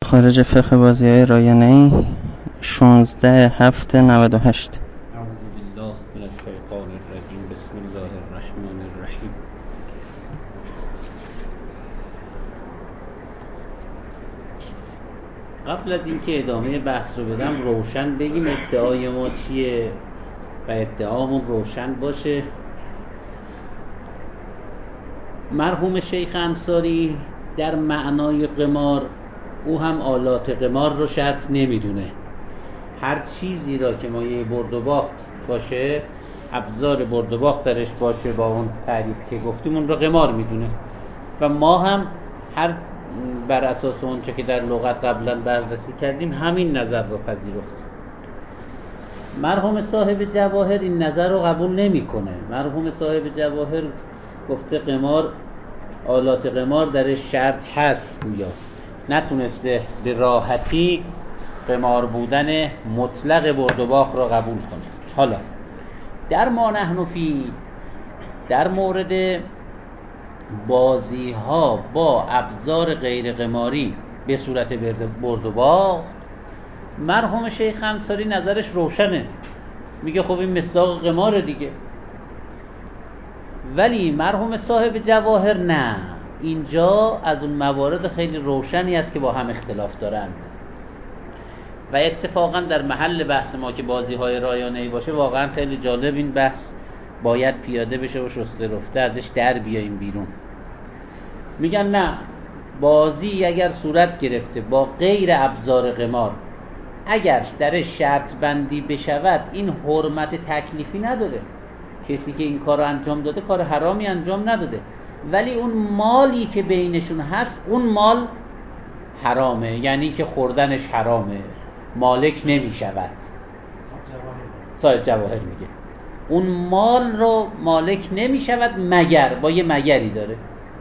خارج فقه بازی‌های رایانه‌ای 16/7/98. اعوذ بالله من الشیطان الرجیم. بسم الله الرحمن الرحیم. قبل از اینکه ادامه بحث رو بدم روشن بگیم ادعای ما چیه و ادعامون روشن باشه. مرحوم شیخ انصاری در معنای قمار او هم آلات قمار رو شرط نمیدونه. هر چیزی را که مایه برد و باخت باشه، ابزار برد و باخت درش باشه، با اون تعریف که گفتیم اون رو قمار میدونه و ما هم هر بر اساس اون چه که در لغت قبلا بررسی کردیم همین نظر رو پذیرفتیم. مرحوم صاحب جواهر این نظر رو قبول نمیکنه. مرحوم صاحب جواهر گفته قمار، آلات قمار درش شرط هست، گویا نتونسته به راحتی قمار بودن مطلق برد و باخت را قبول کنه. حالا در ما نحن فی، در مورد بازی ها با ابزار غیر قماری به صورت برد و باخت، مرحوم شیخ انصاری نظرش روشنه، میگه خب این مصداق قماره دیگه. ولی مرحوم صاحب جواهر نه، اینجا از اون موارد خیلی روشنی است که با هم اختلاف دارند و اتفاقا در محل بحث ما که بازی های رایانه‌ای باشه واقعا خیلی جالب این بحث باید پیاده بشه و شسته رفته ازش در بیاییم بیرون. میگن نه، بازی اگر صورت گرفته با غیر ابزار قمار، اگر درش شرط بندی بشود این حرمت تکلیفی نداره. کسی که این کار رو انجام داده کار حرامی انجام نداده، ولی اون مالی که بینشون هست اون مال حرامه، یعنی که خوردنش حرامه، مالک نمی شود. صاحب جواهر میگه اون مال رو مالک نمی شود مگر، با یه مگری داره.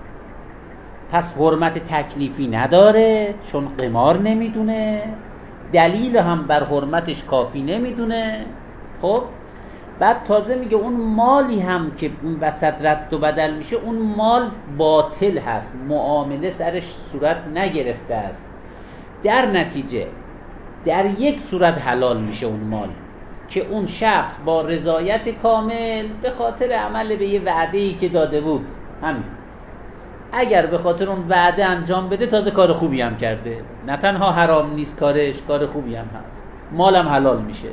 پس حرمت تکلیفی نداره چون قمار نمیدونه، دلیل هم بر حرمتش کافی نمیدونه. خب بعد تازه میگه اون مالی هم که اون وسط رد و بدل میشه اون مال باطل هست، معامله سرش صورت نگرفته است. در نتیجه در یک صورت حلال میشه اون مال، که اون شخص با رضایت کامل به خاطر عمل به یه وعده‌ای که داده بود، همین، اگر به خاطر اون وعده انجام بده تازه کار خوبی هم کرده، نه تنها حرام نیست کارش، کار خوبی هم هست، مالم حلال میشه.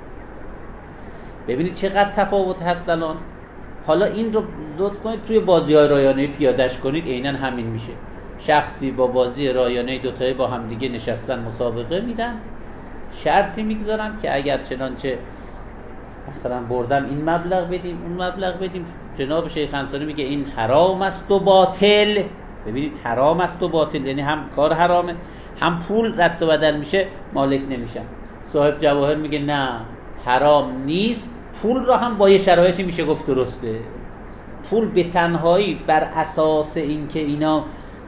ببینید چقدر تفاوت هست الان. حالا این رو لطف کنید توی بازی‌های رایانه‌ای پیاده‌اش کنید، عیناً همین میشه. شخصی با بازی رایانه‌ای دوتایی با هم دیگه نشستن مسابقه میدن، شرطی میگذارن که اگر چنانچه مثلا بردم این مبلغ بدیم اون مبلغ بدیم. جناب شیخ انصاری میگه این حرام است و باطل. ببینید حرام است و باطل یعنی هم کار حرامه هم پول رد و بدل میشه، مالک نمیشن. صاحب جواهر میگه نه، حرام نیست، پول را هم با یه شرایطی میشه گفت درسته. پول به تنهایی بر اساس اینکه اینا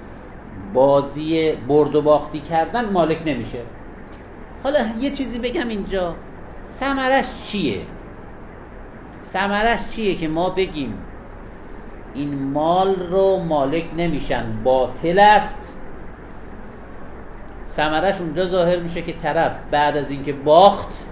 بازی برد و باختی کردن مالک نمیشه. حالا یه چیزی بگم اینجا، ثمرش چیه؟ ثمرش چیه که ما بگیم این مال رو مالک نمیشن، باطل است؟ ثمرش اونجا ظاهر میشه که طرف بعد از اینکه باخت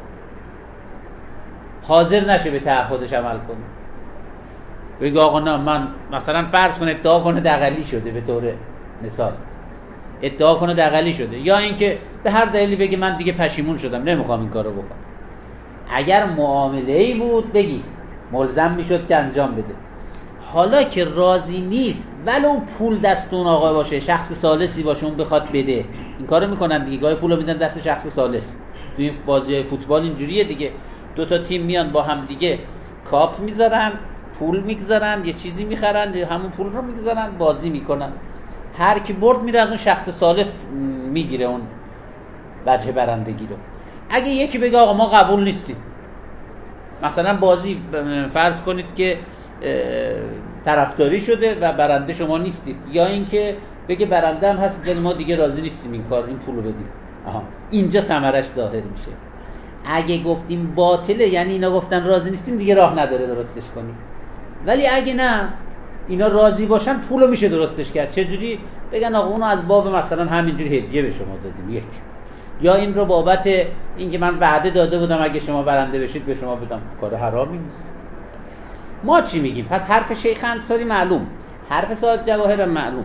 حاضر نشه به تعهدش عمل کنه، بگه آقا نه، من مثلا فرض کنه ادعا کنه دغلی شده، به طور مثال ادعا کنه دغلی شده، یا اینکه به هر دلیلی بگه من دیگه پشیمون شدم نمیخوام این کارو بکنم. اگر معامله‌ای بود بگید ملزم میشد که انجام بده. حالا که راضی نیست، ولو پول دست اون آقا باشه، شخص ثالثی باشه اون بخواد بده، این کارو میکنن دیگه، گاهی پولو میدن دست شخص ثالث. تو این بازی‌های فوتبال اینجوریه دیگه، دو تا تیم میان با هم دیگه کاپ میذارن، پول میگذارن، یه چیزی میخرن، همون پول رو میگذارن، بازی میکنن، هر کی برد میره از اون شخص ثالث میگیره اون وجه برندگی رو. اگه یکی بگه آقا ما قبول نیستیم، مثلا بازی فرض کنید که طرفداری شده و برنده شما نیستید، یا اینکه بگه برنده هم هست ولی ما دیگه راضی نیستیم این کار، این پولو بدیم، اینجا ثمرش ظاهر میشه. اگه گفتیم باطله یعنی اینا گفتن راضی نیستیم، دیگه راه نداره درستش کنیم. ولی اگه نه، اینا راضی باشن پولو میشه درستش کرد. چجوری؟ بگن آقا اونو از باب مثلا همینجوری هدیه به شما دادیم، یک، یا این رو بابت اینکه من وعده داده بودم اگه شما برنده بشید به شما بدم، کار حرامی نیست. ما چی میگیم؟ پس حرف شیخ انصاری معلوم، حرف صاحب جواهر معلوم.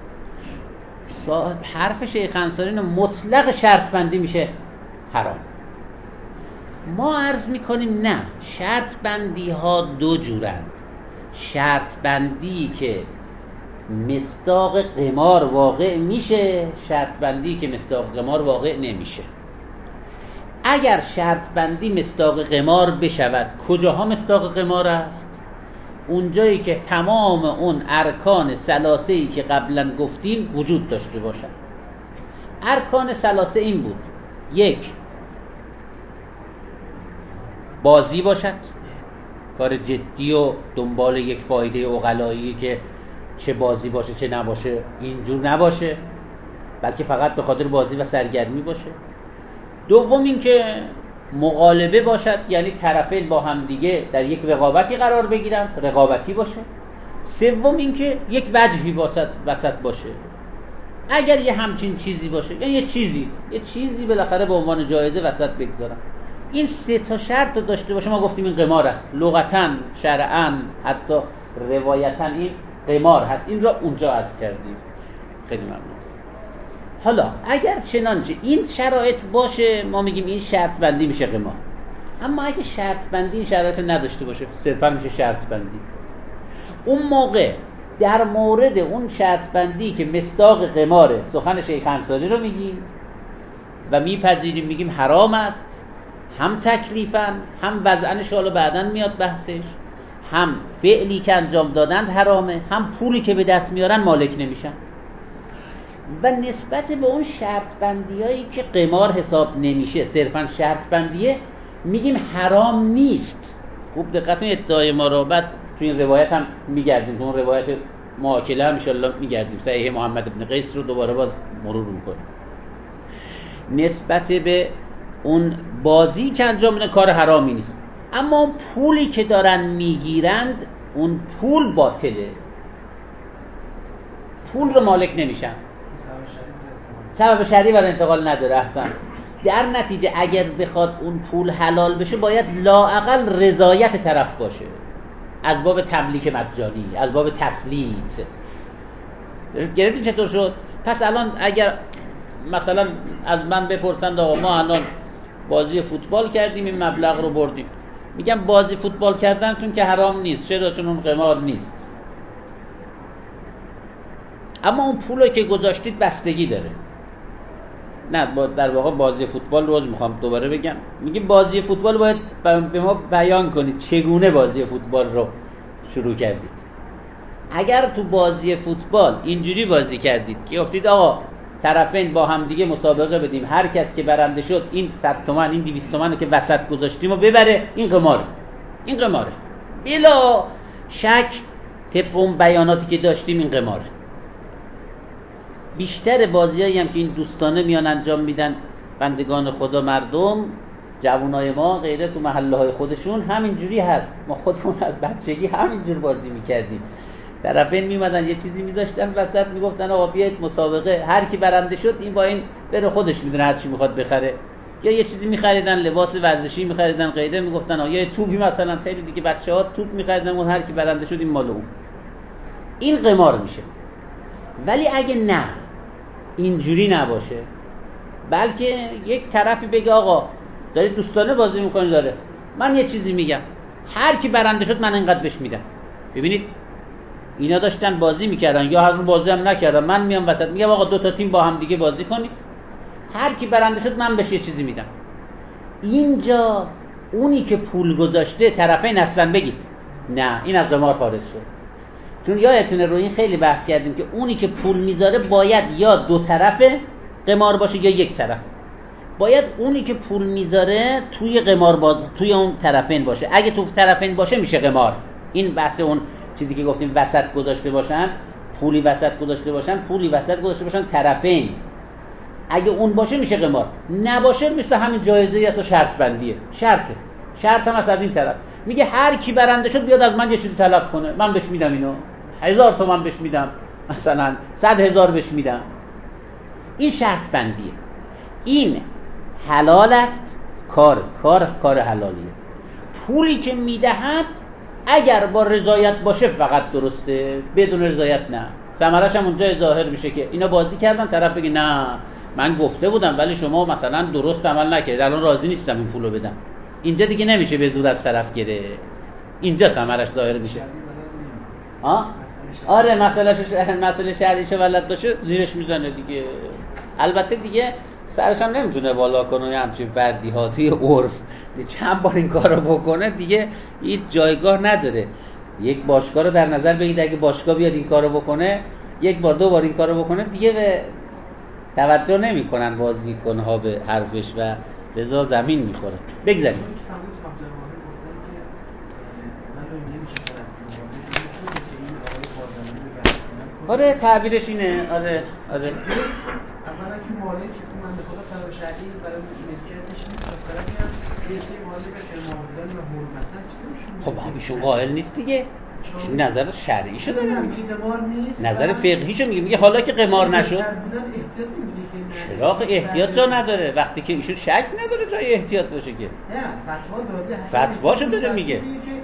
حرف شیخ انصاری مطلق شرط بندی میشه حرام. ما عرض میکنیم نه، شرط بندی ها دو جورند. شرط بندی که مصداق قمار واقع میشه، شرط بندی که مصداق قمار واقع نمیشه. اگر شرط بندی مصداق قمار بشود، کجاها مصداق قمار است؟ اونجایی که تمام اون ارکان ثلاثه‌ای که قبلا گفتیم وجود داشته باشد. ارکان ثلاثه این بود: یک، بازی باشد، کار جدی و دنبال یک فایده عقلایی که چه بازی باشه چه نباشه اینجور نباشه، بلکه فقط به خاطر بازی و سرگرمی باشه. دوم این که مغالبه باشد، یعنی طرفین با هم دیگه در یک رقابتی قرار بگیرن، رقابتی باشه. سوم این که یک وجهی وسط باشه. اگر یه همچین چیزی باشه، یعنی یه چیزی بالاخره به عنوان جایزه وسط بگذارن، این سه تا شرط رو داشته باشه، ما گفتیم این قمار است. لغتاً، شرعاً، حتی روایتاً این قمار هست. این را اونجا عرض کردیم. خیلی ممنون. حالا اگر چنانچه این شرایط باشه، ما میگیم این شرط بندی میشه قمار. اما اگه شرط بندی این شرایط نداشته باشه، صرفاً میشه شرط بندی. اون موقع در مورد اون شرط بندی که مصداق قماره، سخن شیخ انصاری رو میگیم و میپذیریم، میگیم حرام است. هم تکلیفاً، هم وضعاً، ان شاءالله بعداً میاد بحثش. هم فعلی که انجام دادند حرامه، هم پولی که به دست میارن مالک نمیشن. و نسبت به اون شرط بندیایی که قمار حساب نمیشه، صرفاً شرط بندیه، میگیم حرام نیست. خوب دقت کنید ادعای ما رو بعد تو این روایت هم میگردیم، تو اون روایت مؤاکله هم ان شاء الله میگردیم، صحیح محمد بن قیس رو دوباره باز مرور میکنیم. نسبت به اون بازی که انجام میدن کار حرامی نیست، اما اون پولی که دارن میگیرند اون پول باطله، پول رو مالک نمیشن، سبب شرعی برای انتقال نداره. احسن. در نتیجه اگر بخواد اون پول حلال بشه باید لااقل رضایت طرف باشه، از باب تملیک مجانی، از باب تسلیت. گرفتین چطور شد؟ پس الان اگر مثلا از من بپرسند آقا ما الان بازی فوتبال کردیم این مبلغ رو بردیم، میگم بازی فوتبال کردنتون که حرام نیست، چرا؟ چون اون قمار نیست. اما اون پولی که گذاشتید بستگی داره. نه، در واقع بازی فوتبال روز میخوام دوباره بگم، میگیم بازی فوتبال باید به ما بیان کنید چگونه بازی فوتبال رو شروع کردید. اگر تو بازی فوتبال اینجوری بازی کردید که گفتید آقا طرفین با هم دیگه مسابقه بدیم، هر کس که برنده شد این 100 تومن این 200 تومن رو که وسط گذاشتیم و ببره، این قماره. این قماره بلا شک. طبق اون بیاناتی که داشتیم این قماره. بیشتر بازیایی هم که این دوستانه میان انجام میدن بندگان خدا، مردم جوانای ما غیره تو محله های خودشون همینجوری هست. ما خودمون از بچگی همینجور بازی میکردیم. طرفین میمدن یه چیزی میذاشتن وسط، میگفتن آقا بیاید مسابقه، هر کی برنده شد این با این بره، خودش میدونه هر چی میخواد بخره. یا یه چیزی میخریدن، لباس ورزشی میخریدن غیره، میگفتن آقا یه توپی مثلا، خیلی دیگه بچه‌ها توپ میخریدن و هر کی برنده شد این مال اون. این قمار میشه. ولی اگه نه اینجوری نباشه، بلکه یک طرفی بگه آقا دارید دوستانه بازی میکنید، داره من یه چیزی میگم، هر کی برنده شد من اینقدر بهش میدم. ببینید اینا داشتن بازی میکردن یا هر اون بازی هم نکردن، من میام وسط میگم آقا دو تا تیم با هم دیگه بازی کنید، هر کی برنده شد من بهش یه چیزی میدم. اینجا اونی که پول گذاشته طرفین اصلا بگید نه، این از قمار خارج شد. چون یادتونه روی این خیلی بحث کردیم که اونی که پول میذاره باید یا دو طرفه قمار باشه یا یک طرف. باید اونی که پول میذاره توی قمار باز توی اون طرفین باشه. اگه تو طرفین باشه میشه قمار. این بحث اون چیزی که گفتیم وسط گذاشته باشن، پولی وسط گذاشته باشن طرفین. اگه اون باشه میشه قمار، نباشه مثل همین جایزه‌ای است و شرط بندیه. شرط هم از این طرف میگه هر کی برنده شد بیاد از من یه چیزی طلب کنه، من بهش میدم، اینو 1000 تومان بهش میدم، مثلا 100,000 بهش میدم. این شرط بندیه. این حلال است، کار حلالیه. پولی که میدهد اگر با رضایت باشه فقط درسته، بدون رضایت نه. ثمرش هم اونجا ظاهر میشه که اینا بازی کردن، طرف بگه نه من گفته بودم ولی شما مثلا درست عمل نکردید، الان راضی نیستم این پولو بدم. اینجا دیگه نمیشه به زور از طرف گرفت، اینجا ثمرش ظاهر میشه. آره مسئله شرعیش ولد باشه زیرش میزنه دیگه. البته دیگه سرش هم نمیتونه بالا کنه یا همچین فردی ها توی عرف چند بار این کارو بکنه دیگه هیچ جایگاه نداره. یک باشگاه رو در نظر بگید، اگه باشگاه بیاد این کارو بکنه، یک بار دو بار این کارو بکنه دیگه به توجه نمیکنن بازیکن‌ها به حرفش و لذا زمین میخوره. بگذاریم. آره تعبیرش اینه. آره اولا که مالک من به خدا سبب شرعی برای ملکیتش نیست، از طرفی هم یه سری مالک قمار بودن و حرمتن چطور خب ایشون قائل نیست دیگه، ایشون نظر شرعیشو داره میگه، قمار نیست، نظر فقهیشو میگه حالا که قمار نشد چرا احتیاط جا نداره. وقتی که ایشون شک نداره جای احتیاط باشه که نه فتوا داده، فتواشو داره میگه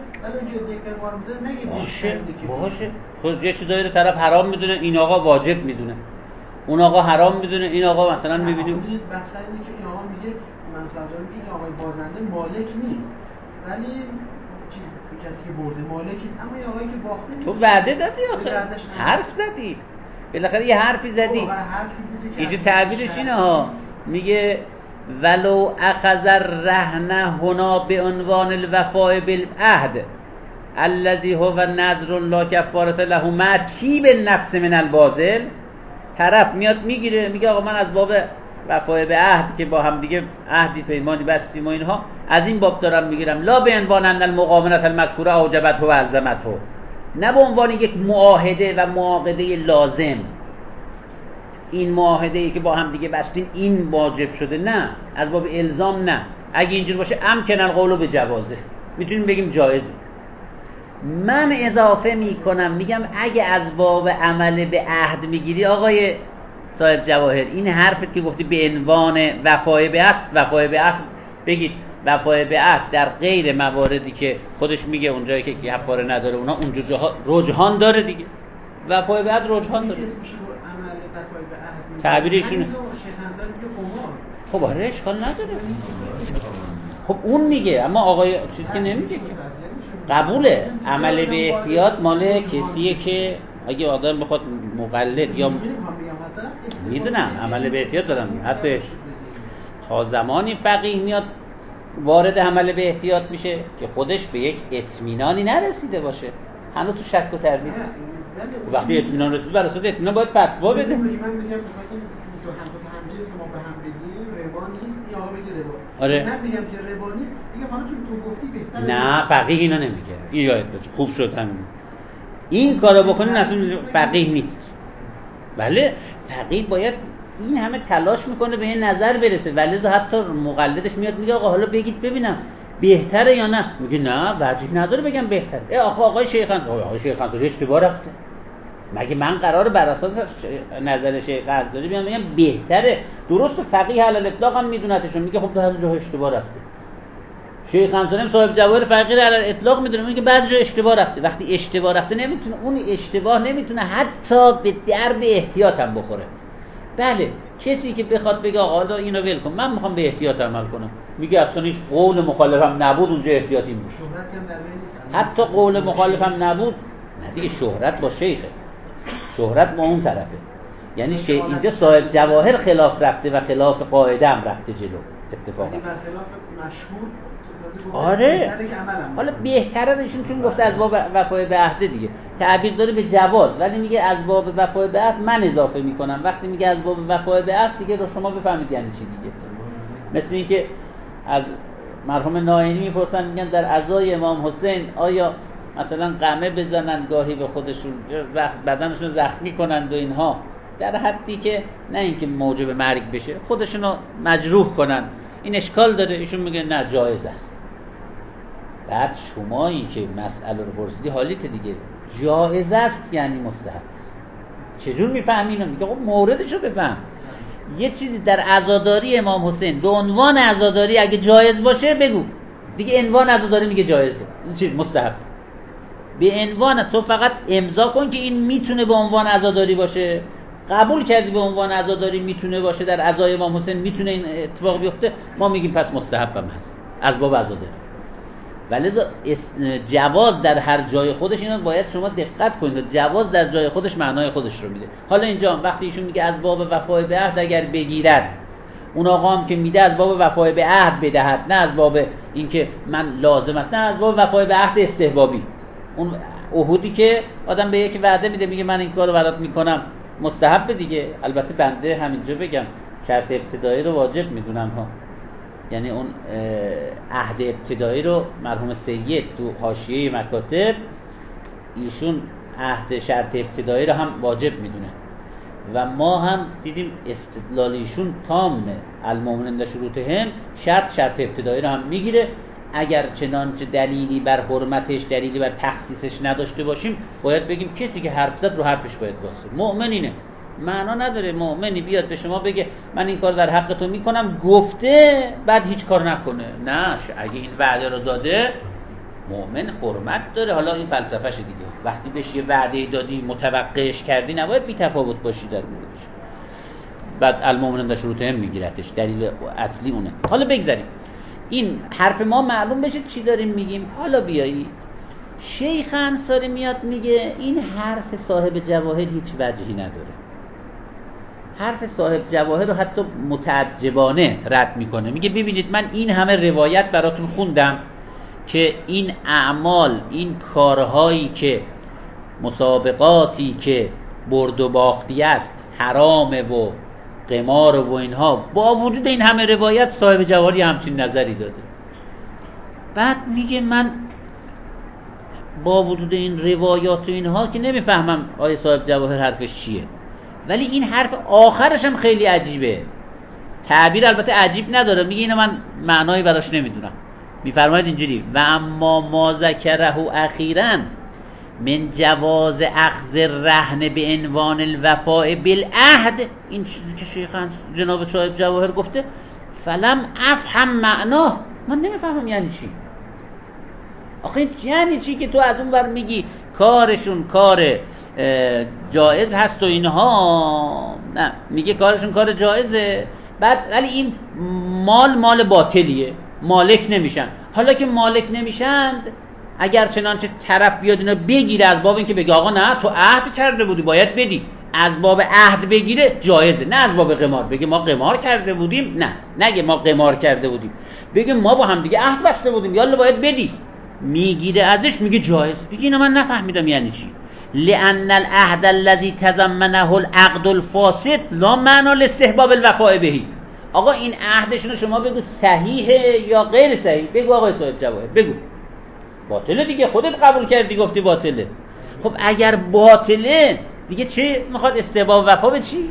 باشه. خود یه چیزایی رو طرف حرام میدونه، این آقا واجب میدونه، اون آقا حرام میدونه، این آقا مثلا میبینیم بحث اینه که این آقا میگه من سرجان میگه آقای بازنده مالک نیست ولی کسی که برده مالکیست، اما یه آقایی که باخته تو وعده دادی آخه، حرف زدی بالاخره، یه حرفی زدی. اینجا تعبیرش اینه ها، میگه ولو اخذ الرهن هنا به عنوان الوفاء بالعهد الذي هو نذر لا کفاره له مع طیب النفس من الباذل. طرف میاد میگیره میگه آقا من از باب وفای به عهد که با هم دیگه عهدی پیمانی بستیم و اینها از این باب دارم میگیرم، لا به عنوان ان المقامنه المذکوره اوجبته و الزمته، نه به عنوان یک معاهده و معاقده لازم، این معاهده‌ای که با هم دیگه بستیم این واجب شده، نه از باب الزام، نه. اگه اینجور باشه امکن القول به جوازه، میتونیم بگیم جایزه. من اضافه میکنم میگم اگه از باب عمل به عهد میگیری آقای صاحب جواهر، این حرفت که گفتی به عنوان وفای به عهد بگید وفای به عهد در غیر مواردی که خودش میگه اونجایی که کفاره نداره، اونا اونجا جاها رجحان داره دیگه، وفای به عهد رجحان داره. تعبیرشونه. خب آره اشکال نداره. خب اون میگه، اما آقای چیزی که نمیگه که قبوله. عمل به احتیاط مال کسیه که اگه آدم بخواد مقلد یا میدونم عمل به احتیاط دارم، حتی تا زمانی فقیه میاد وارد عمل به احتیاط میشه که خودش به یک اطمینانی نرسیده باشه، هنوز تو شک و تردید. وقتی اطمینان رسید بر اساس اطمینان باید فتوا بده. من بگم مثلا دو هم جنس ما به هم بدیم ربا نیست، یا بگی رباست. آره. من میگم که ربا نیست، میگم حالا چون تو گفتی بهتره. نه فقیه اینا نمیگه. این یادت باشه خوب شد همین. این کارو بکنین اصلا فقیه نیست. بله فقیه باید این همه تلاش میکنه به این نظر برسه، ولی حتی مقلدش میاد میگه آقا حالا بگید ببینم بهتره یا نه، میگه نه وجه نداره بگم بهتره. آقای شیخ انصاری اشتباه رفته. مگه من قراره بر اساس نظر شیخ انصاری بیام بگم بهتره؟ درست فقیه علی الاطلاق هم میدونتشون، میگه خب تو هر جا اشتباه رفته. شیخ انصاری صاحب جواهر فقیه علی الاطلاق میدونه، میگه بعضی جا اشتباه رفته. وقتی اشتباه رفته نمیتونه اون اشتباه نمیتونه حتی به درد احتیاط هم بخوره. بله کسی که بخواد بگه آقا اینو ول کن من میخوام به احتیاط عمل کنم، میگه اصلا هیچ قول مخالفم نبود اونجا احتیاطی میشه، حتی قول مخالفم نبود، نه دیگه شهرت با شیخه، شهرت با اون طرفه، یعنی اینجا صاحب جواهر خلاف رفته و خلاف قاعده هم رفته جلو اتفاقا. آره حالا بهتره ایشون چون گفته از باب وفای به عهد دیگه تعبیر داره به جواز، ولی میگه از باب وفای به عهد من اضافه میکنم. وقتی میگه از باب وفای به عهد دیگه رو شما بفهمید یعنی چی دیگه. مثل این که از مرحوم ناینی میپرسن میگن در عزای امام حسین آیا مثلا قمه بزنن گاهی به خودشون بدنشون زخمی کنند و اینها، در حدی که نه اینکه موجب مرگ بشه خودشونو مجروح کنن، این اشکال داره؟ ایشون میگه نه جایز است. بعد شمایی که مسئله رو پرسیدی حالیت دیگه، جایز است یعنی مستحب است. چجور میفهمی اینو؟ میگه خب موردشو بفهم. یه چیزی در عزاداری امام حسین به عنوان عزاداری اگه جایز باشه بگو دیگه، عنوان عزاداری میگه جایزه، چیز مستحب. به عنوان تو فقط امضا کن که این میتونه به عنوان عزاداری باشه، قبول کردی به عنوان عزاداری میتونه باشه، در عزای امام حسین میتونه این اتفاق بیفته، ما میگیم پس مستحبم هست از باب عزاداری. ولی جواز در هر جای خودش، اینو باید شما دقت کنید، جواز در جای خودش معنای خودش رو میده. حالا اینجا وقتی ایشون میگه از باب وفای به عهد اگر بگیرد، اون آقا هم که میده از باب وفای به عهد بدهد، نه از باب اینکه من لازم است، نه از باب وفای به عهد استحبابی. اون عهودی که آدم به یکی وعده میده میگه من این کارو برات میکنم، مستحب دیگه. البته بنده همینجا بگم شرط ابتدایی رو واجب میدونم ها، یعنی اون عهد ابتدایی رو مرحوم سید تو حاشیه مکاسب ایشون عهد شرط ابتدایی رو هم واجب میدونه و ما هم دیدیم استدلال ایشون تامه. المؤمنین شروطهم شرط ابتدایی رو هم میگیره. اگر چنانچه دلیلی بر حرمتش، دلیلی بر تخصیصش نداشته باشیم، باید بگیم کسی که حرف زد رو حرفش باید واسه. مؤمن اینه، معنا نداره مؤمنی بیاد به شما بگه من این کار در حق تو میکنم، گفته بعد هیچ کار نکنه. نه، اگه این وعده رو داده مؤمن حرمت داره. حالا این فلسفه‌ش دیگه، وقتی بهش یه وعده دادی متوقعش کردی نباید بی تفاوت باشی در موردش. بعد المؤمنین شروطهم میگیرتش، دلیل اصلی اونه. حالا بگذاریم این حرف ما معلوم بشه چی داریم میگیم. حالا بیایید شیخ انصاری میاد میگه این حرف صاحب جواهر هیچ وجهی نداره. حرف صاحب جواهر رو حتی متعجبانه رد میکنه. میگه ببینید من این همه روایت براتون خوندم که این اعمال، این کارهایی که مسابقاتی که برد و باختی است حرامه و قمار و اینها، با وجود این همه روایت صاحب جواهری همچین نظری داده. بعد میگه من با وجود این روایات و اینها که نمیفهمم آیه صاحب جواهر حرفش چیه، ولی این حرف آخرش هم خیلی عجیبه. تعبیر البته عجیب نداره، میگه اینو من معنایی براش نمیدونم. میفرماید اینجوری و اما ما ذکره اخیراً من جواز اخذ رهن به عنوان الوفاء بالعهد، این چیزی که شیخ جناب صاحب جواهر گفته، فلم افهم معناه، من نمیفهمم یعنی چی. آخه یعنی چی که تو از اون ور میگی کارشون کار جایز هست و اینها؟ نه، میگه کارشون کار جایزه، بعد ولی این مال باطلیه، مالک نمیشن. حالا که مالک نمیشند، اگر چنانچه طرف بیاد اینا بگیره از باب اینکه بگه آقا نه تو عهد کرده بودی باید بدی، از باب عهد بگیره جایزه، نه از باب قمار. بگه ما قمار کرده بودیم، نه نگه ما قمار کرده بودیم، بگه ما با هم دیگه عهد بسته بودیم یالا باید بدی، میگیره ازش میگه جایز. بگه اینا من نفهمیدم یعنی چی. لأن العهد الذي تضمنه العقد الفاسد لا معنی لاستحباب الوفاء به. آقا این عهدشون رو شما بگو صحیحه یا غیر صحیح. بگو آقا صاحب جواهر بگو باطله دیگه، خودت قبول کردی گفتی باطله. خب اگر باطله دیگه چه میخواد استحباب وفا به چی؟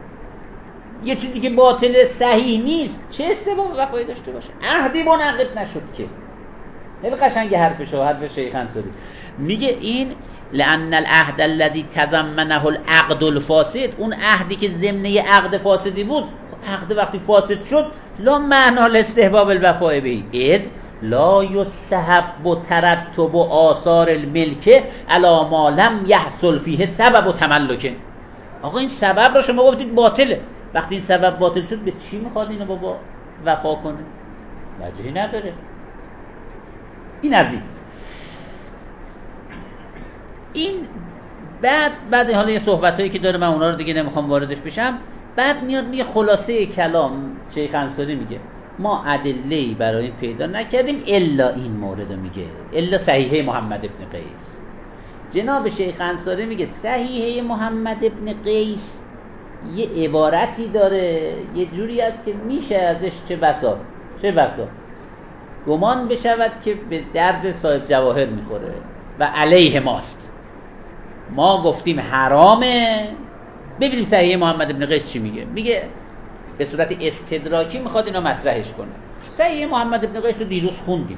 یه چیزی که باطله صحیح نیست چه استحباب وفایی داشته باشه؟ عهدی منعقد نشد که. خیلی قشنگه حرفش، حرف شیخ انصاری. میگه این لأن العهد الذي تضمنه العقد الفاسد، اون عهدی که ضمن عقد فاسدی بود، عقد وقتی فاسد شد لا معنی لاستحباب الوفاء به، از لا یستحب ترتب آثار الملک علی ما لم یحصل فیه سبب تملک. آقا این سبب رو شما گفتید باطله، وقتی این سبب باطل شد به چی میخواد اینو بابا وفا کنه؟ وجهی نداره. این از این بعد حالا یه صحبتایی که داره من اونا رو دیگه نمیخوام واردش بشم. بعد میاد میگه خلاصه کلام شیخ انصاری میگه ما ادله‌ای برای این پیدا نکردیم الا این مورد، میگه الا صحیحه محمد ابن قیس. جناب شیخ انصاری میگه صحیحه محمد ابن قیس یه عبارتی داره، یه جوری است که میشه ازش چه بسا گمان بشود که به درد صاحب جواهر میخوره و علیه ماست. ما گفتیم حرامه، ببینیم صحیح محمد ابن قیس چی میگه. میگه به صورت استدراکی میخواد اینا مطرحش کنه. صحیح محمد ابن قیس رو دیروز خوندیم،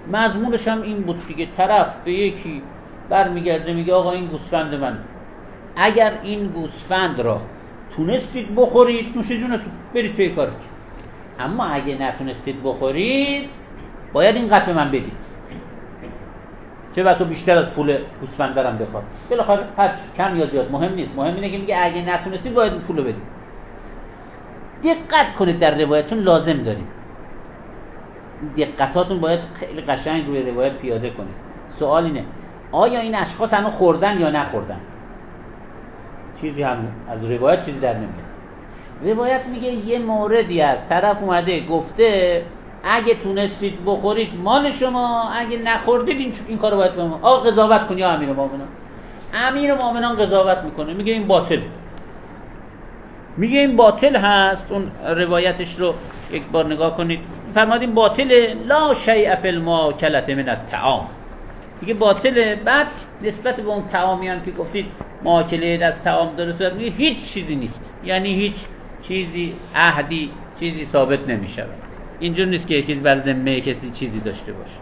مضمونش هم این بود دیگه. طرف به یکی برمیگرده میگه آقا این گوسفند من اگر این گوسفند را تونستید بخورید نوش جونتون، برید توی کارت. اما اگه نتونستید بخورید باید اینقدر به من بدید. چه بسا بیشتر از پول گوسفند برم بخواد. بالاخره هر کم یا زیاد مهم نیست. مهم اینه که میگه اگه نتونستید باید این پولو بدید. دقت کنید در روایت، چون لازم داریم. دقتاتون باید خیلی قشنگ روی روایت پیاده کنید. سوال اینه آیا این اشخاص هنوز خوردن یا نخوردن؟ چیزی هم از روایت چیزی در نمیاد. روایت میگه یه موردی از طرف اومده گفته اگه تونستید بخورید مال شما، اگه نخوردید این کارو باید بکنید. آقا قضاوت کن یا امیرالمومنین. امیرالمومنین قضاوت میکنه، میگه این باطل، میگه این باطل هست. اون روایتش رو یک بار نگاه کنید. فرماد این باطله، لا شیء فی الماکلة من الطعام. میگه باطله. بعد نسبت به اون طعامی هم که گفتید ماکله از طعام داره صورت میگه هیچ چیزی نیست، یعنی هیچ چیزی عهدی چیزی ثابت نمیشه. اینجور نیست که یکی بر ذمه کسی چیزی داشته باشه.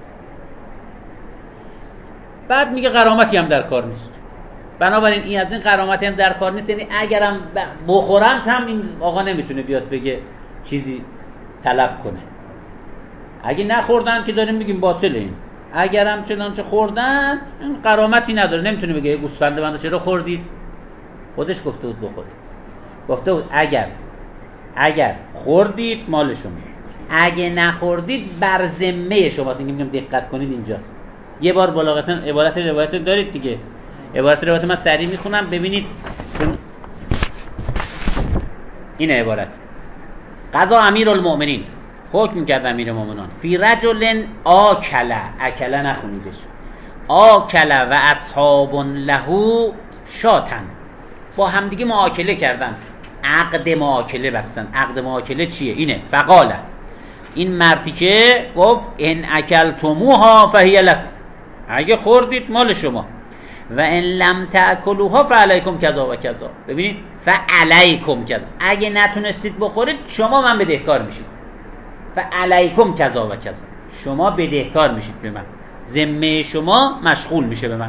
بعد میگه غرامتی هم در کار نیست. بنابراین این از این غرامتی هم در کار نیست، یعنی اگرم بخورند هم این آقا نمیتونه بیاد بگه چیزی طلب کنه. اگه نخوردن که داریم میگیم باطله. این اگرم چنانچه خوردن این غرامتی نداره، نمیتونه بگه گوسفند من چرا خوردید. خودش گفته بود بخورید، گفته بود اگر خوردید مال شما، اگه نخوردید بر ذمه شماست. این میگم دقت کنید اینجاست. یه بار بلاغتا عبارت روایت دارید دیگه. عبارت روایت من سریع میخونم ببینید. این عبارت قضا امیرالمومنین، حکم کرد امیرالمومنان فی رجل اکل نخونیدش، آکل و اصحاب له شاتن، با همدیگه معاکله کردن، عقد معاکله بستن. عقد معاکله چیه؟ اینه فقاله، این مردی که گفت ان اکلتموها فهی لکم، اگه خوردید مال شما، و ان لم تاکلوها فعلیکم کذا و کذا. ببینید فعلیکم کذا، اگه نتونستید بخورید شما من بدهکار میشید. فعلیکم کذا و کذا، شما بدهکار میشید به من، ذمه شما مشغول میشه به من.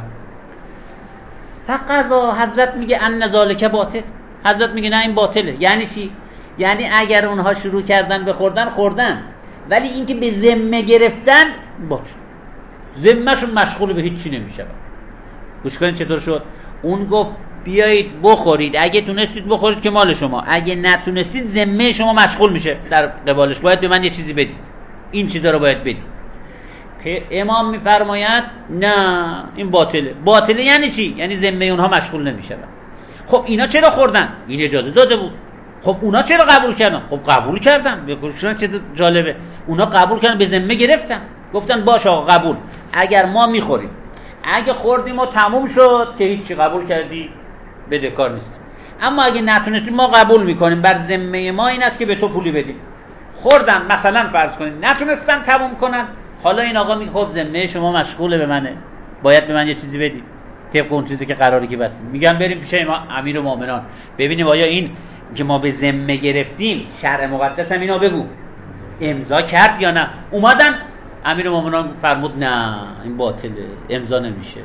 فقضا، حضرت میگه ان ذالک باطل. حضرت میگه نه این باطله. یعنی چی؟ یعنی اگر اونها شروع کردن به خوردن، ولی اینکه به ذمه گرفتن باطل، ذمهشون مشغول به هیچ چی نمیشه. گوش کنید چطور شد. اون گفت بیایید بخورید، اگه تونستید بخورید که مال شما، اگه نتونستید ذمه شما مشغول میشه در قبالش، باید به من یه چیزی بدید، این چیزا رو باید بدید. امام میفرماید نه این باطله. باطله یعنی چی؟ یعنی ذمه اونها مشغول نمیشه. خب اینا چرا خوردن؟ این اجازه داده بود. خب اونا چرا قبول کردن؟ خب قبول کردن. ببینید چه جالبه، اونا قبول کردن، به ذمه گرفتن، گفتن باشه آقا قبول، اگر ما میخوریم، اگه خوردیم و تموم شد که هیچی، قبول کردی بدهکار نیست. اما اگه نتونستیم ما قبول میکنیم، بر ذمه ما این است که به تو پولی بدیم. خوردن مثلا فرض کنید نتونستن تموم کنن، حالا این آقا میگه خب ذمه شما مشغوله به منه، باید به من یه چیزی بدید طبق اون چیزی که قراری که بستیم. میگم بریم پیش امیرالمومنین ببینیم آیا این که ما به ذمه گرفتیم شرع مقدس هم اینا بگو امضا کرد یا نه. اومدن امیرالمومنین فرمود نه این باطله، امضا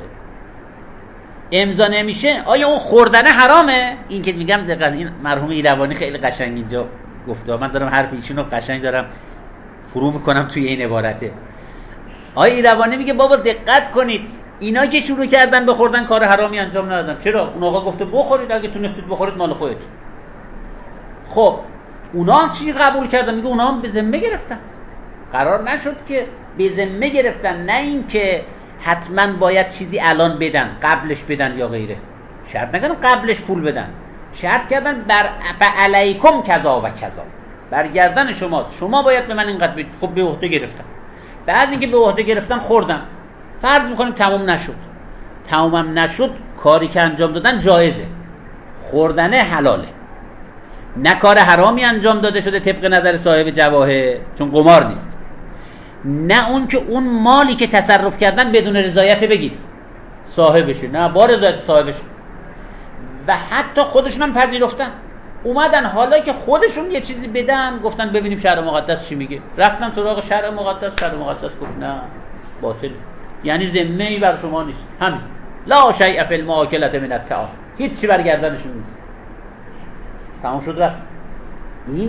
نمیشه. آیا اون خوردن حرامه؟ این که میگم دقیقاً این مرحوم ایروانی خیلی قشنگ اینجا گفته، من دارم حرف ایشونو قشنگ دارم فرو میکنم توی این عبارته. آیا ایروانی میگه بابا دقت کنید، اینا که شروع کردن به خوردن کار حرامی انجام ندادن. چرا؟ اون آقا گفته بخورید، اگه تونستید بخورید مال خودتون. خب اونا چی قبول کردن؟ میگه اونا هم به ذمه گرفتن. قرار نشد که به ذمه گرفتن، نه این که حتما باید چیزی الان بدن، قبلش بدن یا غیره. شرط نکردن قبلش پول بدن، شرط کردن بر فعلیکم کذا و کذا، برگردن شماست، شما باید به من اینقدر بدید. خب به عهده گرفتن. بعد اینکه به عهده گرفتن خوردن، فرض میکنیم تمومم نشد، کاری که انجام دادن جایزه، خوردن حلاله، نه کار حرامی انجام داده شده طبق نظر صاحب جواهر، چون قمار نیست، نه اون که اون مالی که تصرف کردن بدون رضایت بگید صاحبشه، نه با رضایت صاحبش. و حتی خودشون هم پذیرفتن، اومدن حالا که خودشون یه چیزی بدن، گفتن ببینیم شرع مقدس چی میگه، رفتن سراغ شرع مقدس گفت نه باطل، یعنی ذمه‌ای بر شما نیست. همین لا شیء فی الماکلة من الطعام، هیچی بر گردنشون نیست. تمام شد رفت. این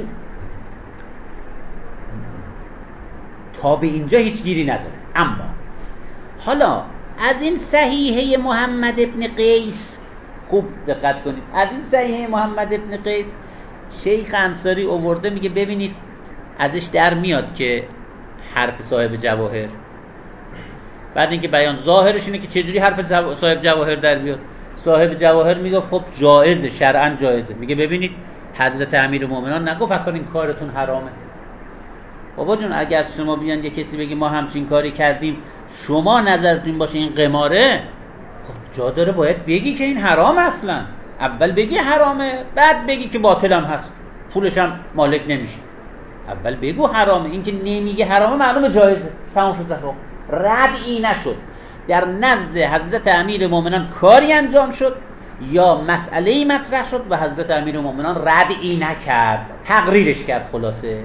تا به اینجا هیچ گیری نداره. اما حالا از این صحیحه محمد ابن قیس خوب دقت کنید، از این صحیحه محمد ابن قیس شیخ انصاری آورده میگه ببینید ازش در میاد که حرف صاحب جواهر، بعد اینکه بیان ظاهرش اینه که چجوری حرف صاحب جواهر در بیاد. صاحب جواهر میگه خب جایزه، شرعاً جایزه. میگه ببینید حضرت امیرالمومنین نگفت اصلا این کارتون حرامه. بابا جون اگر شما بیان یه کسی بگی ما همچین کاری کردیم شما نظرتون باشه این قماره، خب جا داره باید بگی که این حرام اصلا. اول بگی حرامه بعد بگی که باطل هم هست، پولش هم مالک نمیشه. اول بگو حرامه، این که نمیگه حرامه معلومه جایزه. تمام شد. ردعی نشد در نزد حضرت امیرالمومنین کاری انجام شد یا مسئله‌ای مطرح شد و حضرت امیرالمومنین ردعی نکرد، تقریرش کرد. خلاصه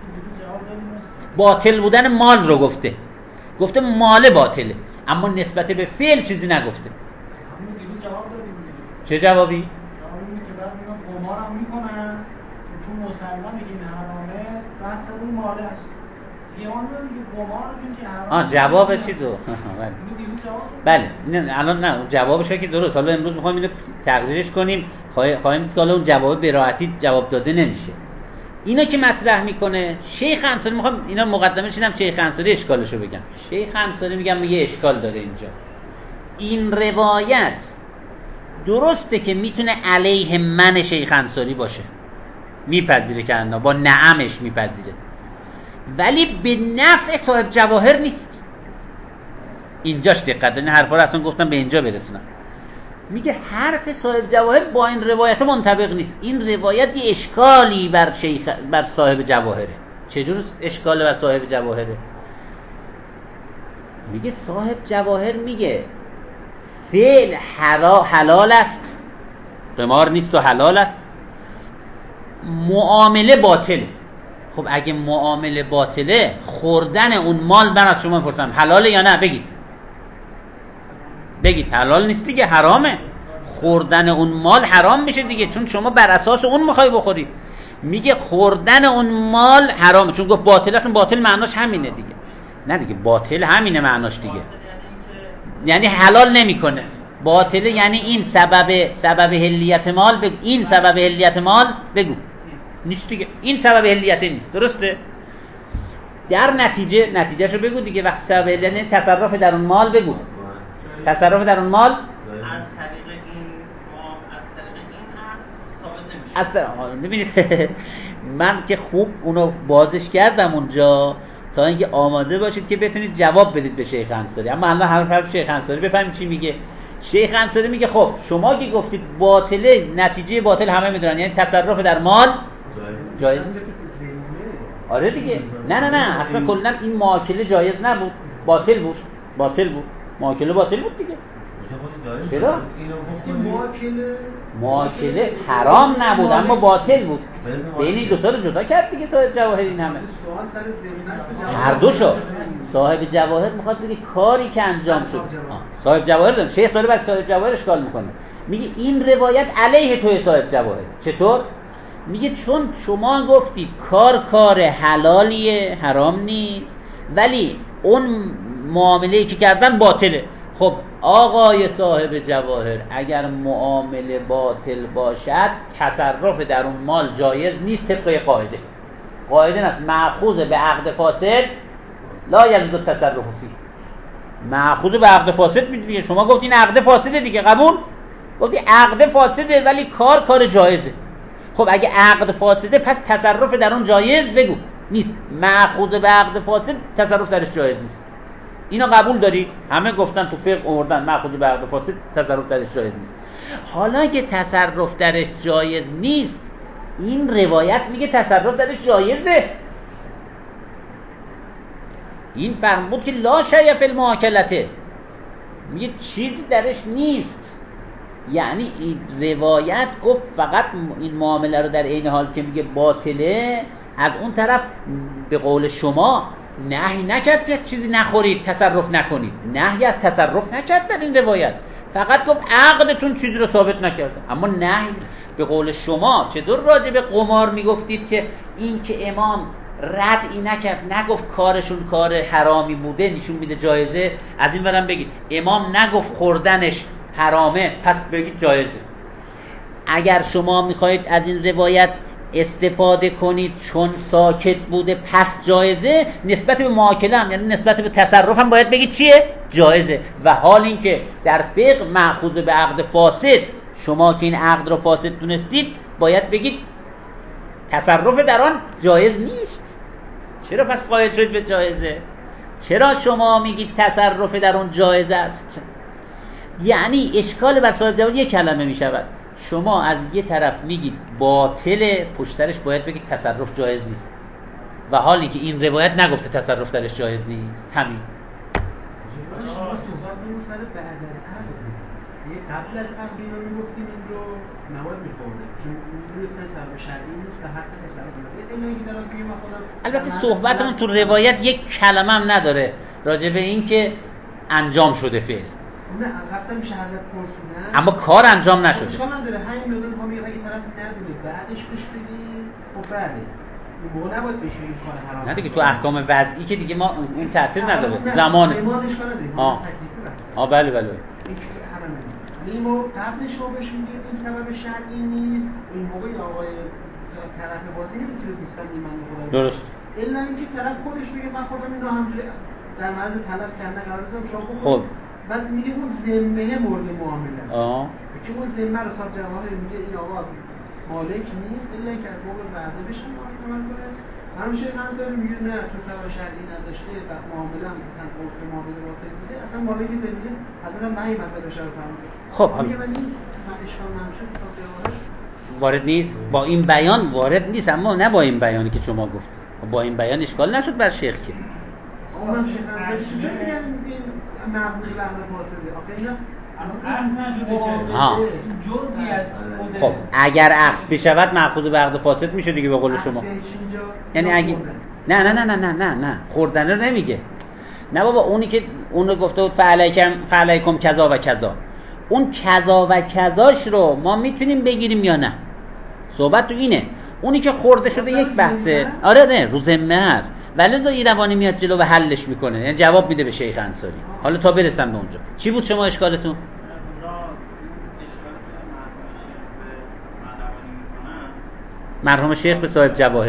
باطل بودن مال رو گفته مال باطله، اما نسبت به فعل چیزی نگفته. چه جوابی؟ جوابی که بعد میگن قمار هم میکنن چون مسلمه که این حرامه، بحث اون ماله است. یه آن میگه قمار که حرامه. جواب چیزو بله نه الان نه جوابش که درست. حالا امروز میخوایم اینو تقریرش کنیم، خواهیم دید که حالا اون جواب به راحتی جواب داده نمیشه. اینا که مطرح میکنه شیخ انصاری، میخوام اینا مقدمه شدم شیخ انصاری اشکالشو بگم. شیخ انصاری میگه اشکال داره اینجا. این روایت درسته که میتونه علیه من شیخ انصاری باشه، میپذیره که انا با نعمش میپذیره، ولی به نفع صاحب جواهر نیست. اینجاش دقت کنید، حرفا رو اصلا گفتم به اینجا برسونم. میگه حرف صاحب جواهر با این روایت منطبق نیست. این روایت یه اشکالی بر صاحب جواهره. چجور اشکال بر صاحب جواهره؟ میگه صاحب جواهر میگه فعل حلال است، قمار نیست و حلال است، معامله باطله. خب اگه معامله باطله خوردن اون مال، من از شما میپرسم حلاله یا نه؟ بگید حلال نیست دیگه، حرامه. خوردن اون مال حرام میشه دیگه، چون شما بر اساس اون میخوای بخوری. میگه خوردن اون مال حرامه، چون گفت باطل است. باطل معناش همینه دیگه. نه دیگه باطل همینه معناش دیگه، یعنی حلال نمیکنه. باطله یعنی این سبب حلیت مال بگو. این سبب حلیت مال بگو نیست دیگه، این سبب حلیت نیست. درسته؟ در نتیجهشو بگو دیگه. وقتی سبب حلیت تصرف در اون مال بگو. تصرف در اون مال از طریق این ثابت نمیشه. ببینید من که خوب اونو بازش کردم اونجا تا اینکه آماده باشید که بتونید جواب بدید به شیخ انصاری. اما الان حرف شیخ انصاری بفهمید چی میگه. شیخ انصاری میگه خب شما که گفتید باطله، نتیجه باطل همه میدونن، یعنی تصرف در مال جایز نیست. آره دیگه. نه اصلا کلا این معاکله جایز نبود، باطل بود. معاکله باطل بود دیگه. چرا؟ معاکله حرام نبود اما باطل بود. بین این دوتا رو جدا کرد دیگه صاحب جواهر. این همه هر دوشو صاحب جواهر میخواد بگه کاری که انجام شد. صاحب جواهر دارم، شیخ داره بس صاحب جواهر اشکال میکنه. میگه این روایت علیه توی صاحب جواهر. چطور؟ میگه چون شما گفتید کار حلالیه، حرام نیست، ولی اون معامله‌ای که کردن باطله. خب آقای صاحب جواهر اگر معامله باطل باشد تصرف در اون مال جایز نیست. طبق قاعده است مأخوذ به عقد فاسد لا یجوز التصرف فیه. مأخوذ به عقد فاسد میگه. شما گفتین عقد فاسده دیگه، قبول؟ گفتی عقد فاسده ولی کار جایزه. خب اگه عقد فاسده پس تصرف در اون جایز بگو نیست. مأخوذ به عقد فاسد تصرف درش جایز نیست. اینا قبول داری؟ همه گفتن تو فقه آوردن مأخوذ به عقد فاسد تصرف درش جایز نیست. حالا که تصرف درش جایز نیست، این روایت میگه تصرف درش جایزه. این فرمود که لا شیء فی المعاکلته، میگه چیزی درش نیست. یعنی این روایت گفت فقط این معامله رو در عین حال که میگه باطله، از اون طرف به قول شما نهی نکرد که چیزی نخورید، تصرف نکنید. نهی از تصرف نکرد در این روایت، فقط گفت عقدتون چیزی رو ثابت نکرده. اما نه به قول شما چطور راجع به قمار میگفتید که این که امام ردی نکرد، نگفت کارشون کار حرامی بوده نشون میده جایزه، از این ورم بگید امام نگفت خوردنش حرامه پس بگید جایزه. اگر شما میخواهید از این روایت استفاده کنید چون ساکت بوده پس جایزه، نسبت به معاکله هم یعنی نسبت به تصرف هم باید بگید چیه؟ جایزه. و حال این که در فقه مأخوذ به عقد فاسد، شما که این عقد رو فاسد دونستید باید بگید تصرف در آن جایز نیست. چرا پس قائل شد به جایزه؟ چرا شما میگید تصرف در اون جایز است؟ یعنی اشکال بر صاحب جواب یک کلمه میشود. شما از یه طرف میگید باطله، پشت سرش باید بگید تصرف جایز نیست، و حالی که این روایت نگفته تصرف درش جایز نیست. همین شما صحبتمون سر بعد از عقده، یه قبل از عقد اینو میگفتیم این رو نباید میخورده چون میدونستن تصرف شرعی نیست و حق تصرف نداره. الا اینکه در آن من خودم البته صحبتمون تو روایت یک کلمه هم نداره راجع به این که انجام شده فعل. نه رفتم میشه حضرت پرسیدن اما کار انجام نشده. اشکال نداره، همین مدل میخوام اگه طرف ندونه بعدش بهش بگیم خب بله اون موقع نباید بهش بگیم کار حرام. نه دیگه تو احکام وضعی که دیگه ما اون تاثیر نداره زمان. زمان اشکال نداره. تکلیفی بس. بله بله. این که حرامه. ولی ما قبلش ما بهش میگیم این سبب شرعی نیست. این موقع آقای طرف واسه نمیتونه گوسفند من خدا. درست. الا اینکه طرف خودش میگه من خودم اینو همجوری در معرض تلف کردن قرار دادم شما خب بعد میگه اون ذمه مورد معامله است. که اون ذمه رو صاحب جواهر میگه این آقا مالک نیست الا اینکه از موقع وعده بشه عمل کنه. هر شیخ انصاری میگه نه چون سبب شرعی نداشته و معامله هم مثلا قرب معامله باطل بوده اصلا مالک ذمه نیست. حضرت هم همین مطلب اشاره فرموده. خب میگه من این اشکال منشه صاحب جواهر وارد نیست، با این بیان وارد نیست، اما نه با این بیانی که شما گفت. با این بیان اشکال نشد بر شیخ که اونم شیخ انصاری چطور میگن این مقبول به عقد فاسده؟ آخه اینا عقد نشده که جزئی از خود. خب اگر عقد بشود مأخوذ به عقد فاسد میشه دیگه به قول شما. یعنی اگه نه خوردن رو نمیگه. نه بابا اونی که اون رو گفته بود فعلیکم کذا و کذا، اون کذا و کذاش رو ما میتونیم بگیریم یا نه؟ صحبت تو اینه. اونی که خورده شده یک بحثه. آره نه رو ذمه هست، ولی زایروانی میاد جلو و حلش میکنه، یعنی جواب میده به شیخ انصاری. حالا تا برسم به اونجا چی بود شما اشکالتون؟ مرحوم شیخ به صاحب جواهر.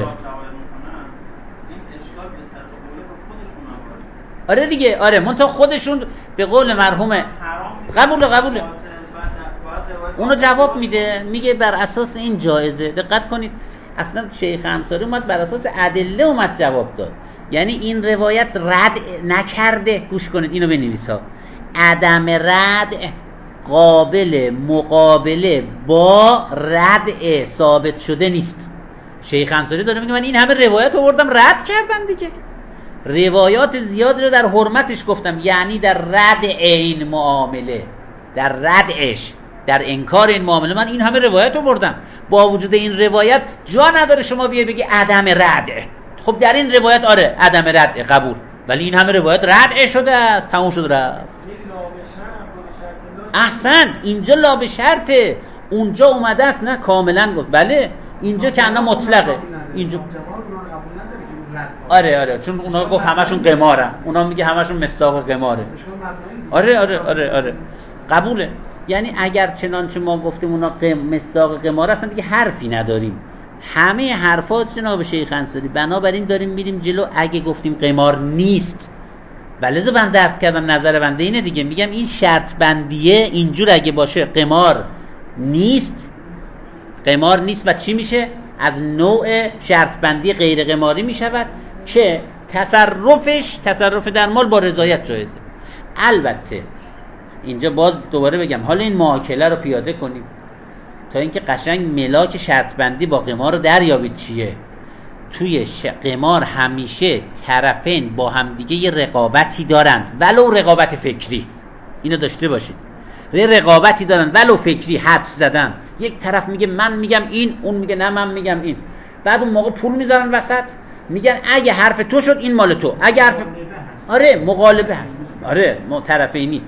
آره دیگه، آره منتها خودشون به قول مرحوم قبوله اونو جواب میده، میگه بر اساس این جایزه. دقت کنید اصلا شیخ انصاری اومد بر اساس ادله اومد جواب داد. یعنی این روایت رد نکرده. گوش کنید اینو بنویسا. عدم رد قابل مقابله با رد ثابت شده نیست. شیخ انصاری داره میگه من این همه روایت آوردم رد کردن دیگه. روایات زیاد رو در حرمتش گفتم، یعنی در رد این معامله، در ردش، در انکار این معامله من این همه روایت آوردم. با وجود این روایت جا نداره شما بیای بگی عدم رد. خب در این روایت آره عدم رد قبول، ولی این همه روایت رد شده است، تموم شد رفت. احسن، اینجا لا به شرطه، اونجا اومده است نه کاملا گفت. بله اینجا که انا مطلقه. اینجا آره چون اونا گفت همشون قمارن، اونا میگه همشون مصداق قماره. آره قبوله. یعنی اگر چنانچه ما گفتیم اونا مصداق قمار هستن دیگه حرفی نداریم. همه حرفات جناب شیخ انصاری بنابراین داریم میریم جلو. اگه گفتیم قمار نیست، ولذا من درس کردم نظر بنده اینه دیگه، میگم این شرط بندیه اینجور اگه باشه قمار نیست و چی میشه؟ از نوع شرط بندی غیر قماری میشود که تصرف در مال با رضایت جایزه. البته اینجا باز دوباره بگم حالا این معاکله رو پیاده کنیم تا اینکه قشنگ ملاک شرط بندی با قمار رو دریابید چیه. توی قمار همیشه طرفین با همدیگه یه رقابتی دارند، ولو رقابت فکری. اینو داشته باشید. رقابتی دارن ولو فکری، حدس زدن. یک طرف میگه من میگم این، اون میگه نه من میگم این. بعد اون موقع پول میذارن وسط، میگن اگه حرف تو شد این مال تو، اگه حرف آره مغالبه هست. آره طرفینی.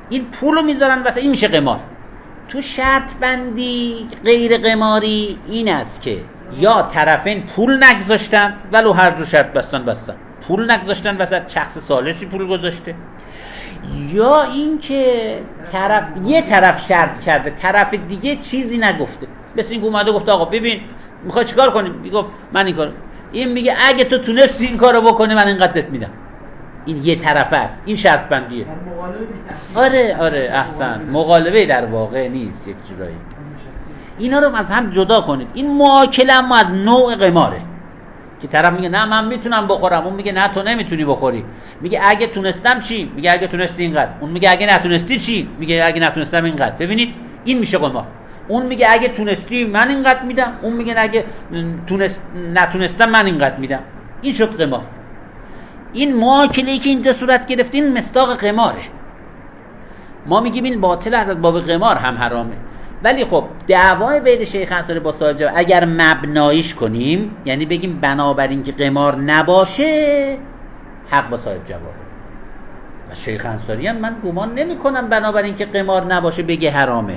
این پولو میذارن واسه این میشه قمار. تو شرط بندی غیر قماری این است که یا طرفین پول نگذاشتن ولو هر دو شرط بستن پول نگذاشتن وسط، شخص ثالثی پول گذاشته، یا این که یه طرف شرط کرده طرف دیگه چیزی نگفته. مثل این اومده گفته آقا ببین میخوای چیکار کنیم؟ میگفت من این کارو، این میگه اگه تو تونستی این کارو بکنی من اینقدر بهت میدم. این یه طرفه است، این شرط بندیه. آره احسن، مقالبه در واقع نیست یک جورایی. اینا رو از هم جدا کنید. این معاکله اما از نوع قماره که طرف میگه نه من میتونم بخورم، اون میگه نه تو نمیتونی بخوری، میگه اگه تونستم چی؟ میگه اگه تونستی اینقدر، اون میگه اگه نتونستی چی؟ میگه اگه نتونستم اینقدر. ببینید این میشه قمار. اون میگه اگه تونستی من اینقدر میدم، اون میگه اگه نتونستم من اینقدر میدم. این شد قمار. این معاکله‌ای که اینجا صورت گرفت این مصداق قماره. ما میگیم این باطل از باب قمار هم حرامه. ولی خب دعوای بین شیخ انصاری با صاحب جواهر اگر مبنایش کنیم، یعنی بگیم بنابراین که قمار نباشه، حق با صاحب جواهر. و شیخ انصاری هم من گمان نمی کنم بنابراین که قمار نباشه بگه حرامه.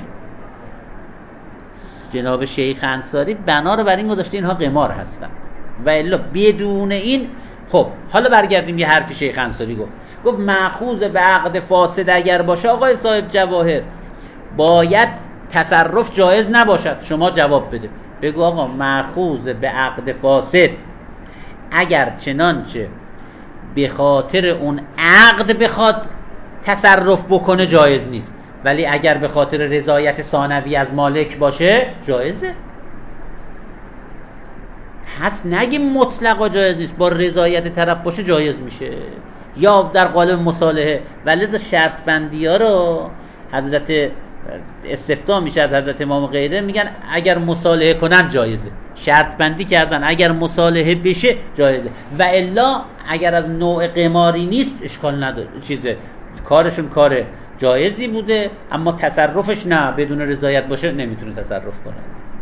جناب شیخ انصاری بنا رو بر این گذاشته اینها قمار هستن و الا بدون این. خب حالا برگردیم یه حرفی شیخ انصاری گفت مأخوذ به عقد فاسد اگر باشه آقای صاحب جواهر باید تصرف جایز نباشد. شما جواب بده، بگو آقا مأخوذ به عقد فاسد اگر چنانچه به خاطر اون عقد بخواد تصرف بکنه جایز نیست، ولی اگر به خاطر رضایت ثانوی از مالک باشه جایزه. هست نگیم مطلقا جایز نیست، با رضایت طرف باشه جایز میشه یا در قالب مصالحه. ولی شرط بندی ها رو حضرت استفتاء میشه از حضرت امام غیره، میگن اگر مصالحه کنن جایزه. شرط بندی کردن اگر مصالحه بشه جایزه، و الا اگر از نوع قماری نیست اشکال نداره، چیزه کارشون کار جایزی بوده، اما تصرفش نه، بدون رضایت باشه نمیتونه تصرف کنه.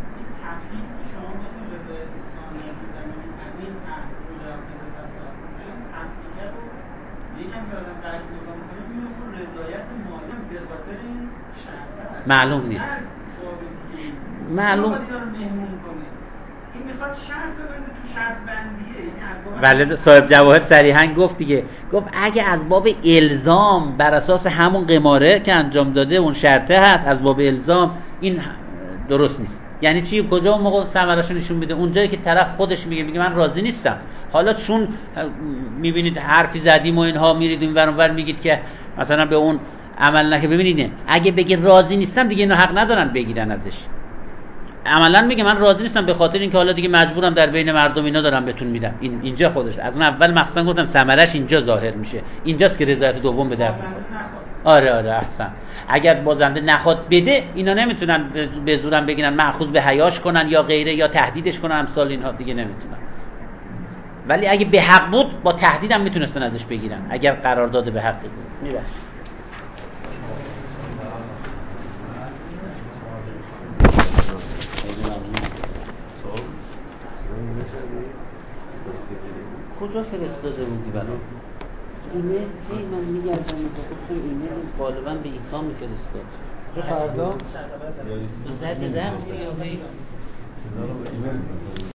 معلوم نیست، معلوم. این میخواد شرط ببنده تو شرط بندیه، ولی صاحب جواهر صریحاً گفت دیگه، گفت اگه از باب الزام بر اساس همون قماره که انجام داده اون شرطه هست، از باب الزام این درست نیست. یعنی چی؟ کجا اون موقع ثمره‌شو نشون میده؟ اونجایی که طرف خودش میگه من راضی نیستم. حالا چون میبینید حرفی زدیم و اینها میرید این ور اون ور میگید که مثلا به اون عمل نکه. ببینید اگه بگه راضی نیستم دیگه اینو حق ندارن بگیرن ازش. عملاً میگه من راضی نیستم به خاطر اینکه حالا دیگه مجبورم در بین مردم اینا دارم بهتون میدم. اینجا خودش از اون اول مخصوصا گفتم ثمرش اینجا ظاهر میشه، اینجاست که رضایت دوم به دست میاد. آره احسن. اگر بازنده نخواد بده اینا نمیتونن به زورم بگیرن مأخوذ به حیاش کنن یا غیره یا تهدیدش کنن، امثال اینها دیگه نمیتونن. ولی اگه به حق بود با تهدید هم میتونستن ازش بگیرن اگر قرارداد به حق بود. میبخشید. کجا فرستاده بودی برام؟ ایمیل من میگردم گفتم ایمیل غالبا به ایتا میفرستاد. فردا؟ زده رفت یا